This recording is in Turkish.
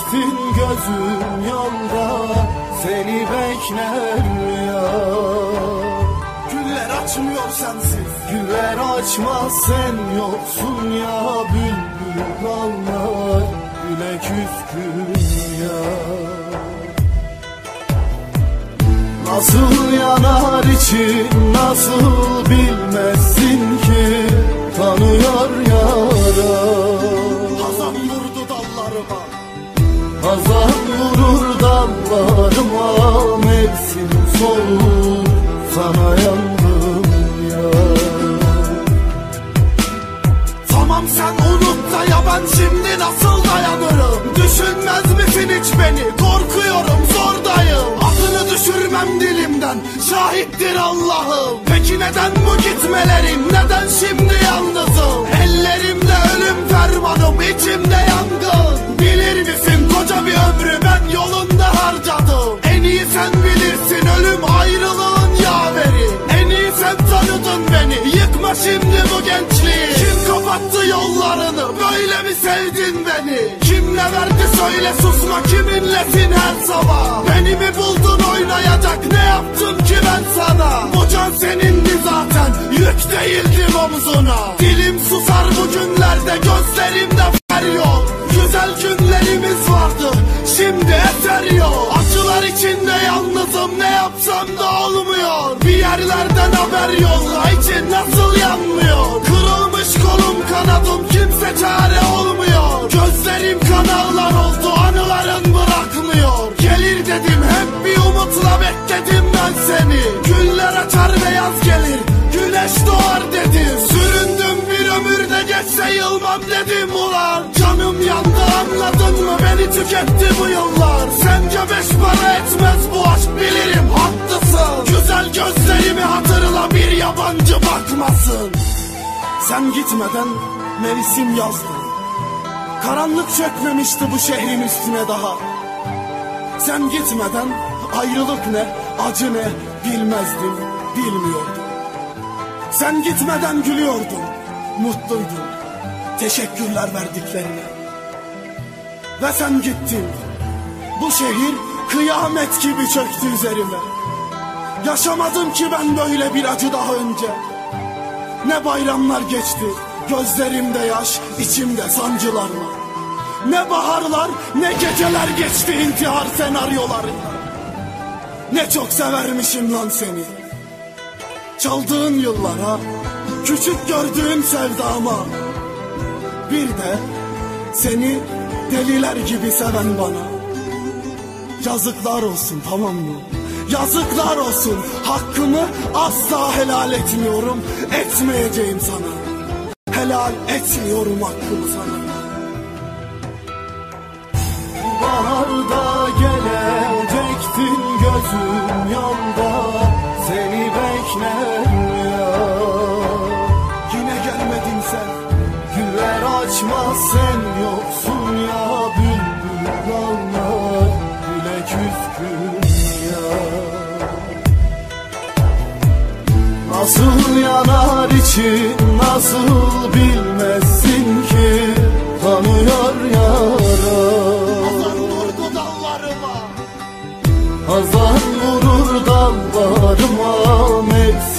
çektin gözüm yolda, seni bekler ya. Güller açmıyor sensiz, güller açmaz sen yoksun ya. Bülbül ağlar, güle küskün ya. Nasıl yanar için, nasıl bilmezsin ki, tanıyor yara. Hazan vurdu dallarıma, hazan vurur dallarıma. Mevsim soğuk, sana yandım ya. Tamam sen unut da ya, ben şimdi nasıl dayanırım? Düşünmez misin hiç beni, korkuyorum zordayım. Adını düşürmem dilimden, şahittir Allah'ım. Peki neden bu gitmelerim, neden şimdi yalnızım? Ellerimde ölüm fermanım, içimde yangın. Bilir misin koca bir ömrü ben yolunda harcadım. En iyi sen bilirsin ölüm ayrılığın yaveri. En iyi sen tanıdın beni, yıkma şimdi bu gençliği. Kim kapattı yollarını, böyle mi sevdin beni? Kim ne verdi söyle, susma, kiminlesin her sabah? Beni mi buldun oynayacak, ne yaptım ki ben sana? Bu can senindi zaten, yük değildim omzuna. Dilim susar bu günlerde, gözlerimde fer yok. Güzel günlerimiz vardı, şimdi eser yok. Acılar içinde yalnızım, ne yapsam da olmuyor. Bir yerlerden haber yolla, için nasıl yanmıyor? Kırılmış kolum kanadım, kimse çare olmuyor. Gözlerim kanallar oldu, anıların bırakmıyor. Gelir dedim, hep bir umutla bekledim ben seni. Güller açar ve yaz gelir, güneş doğar dedim. Süründüm bir ömürde, geçse yılmam dedim ulan. Canım yandı, anladın mı, beni tüketti bu yıllar. Sence beş para etmez bu aşk, bilirim haklısın. Güzel gözlerimi hatırla, bir yabancı bakmasın. Sen gitmeden mevsim yazdı, karanlık çökmemişti bu şehrin üstüne daha. Sen gitmeden ayrılık ne, acı ne bilmezdim, bilmiyordum. Sen gitmeden gülüyordum, mutluydum, teşekkürler verdiklerine. Ve sen gittin, bu şehir kıyamet gibi çöktü üzerime. Yaşamadım ki ben böyle bir acı daha önce. Ne bayramlar geçti, gözlerimde yaş, içimde sancılarla. Ne baharlar, ne geceler geçti intihar senaryolarıyla. Ne çok severmişim lan seni. Çaldığın yıllara, küçük gördüğüm sevdama. Bir de seni deliler gibi seven bana. Yazıklar olsun, tamam mı? Yazıklar olsun, hakkımı asla helal etmiyorum, etmeyeceğim sana. Helal etmiyorum hakkımı sana. Baharda gelecektin gözüm yolda, seni bekler ya. Yine gelmedin sen, güller açmaz sen yoksun ya. Bülbül ağlar, güle küskün ya. Nasıl yanar için, nasıl bilmezsin ki, tanıyor yara. hazan vurdu dallarıma, hazan vurur dallarıma. Mevsim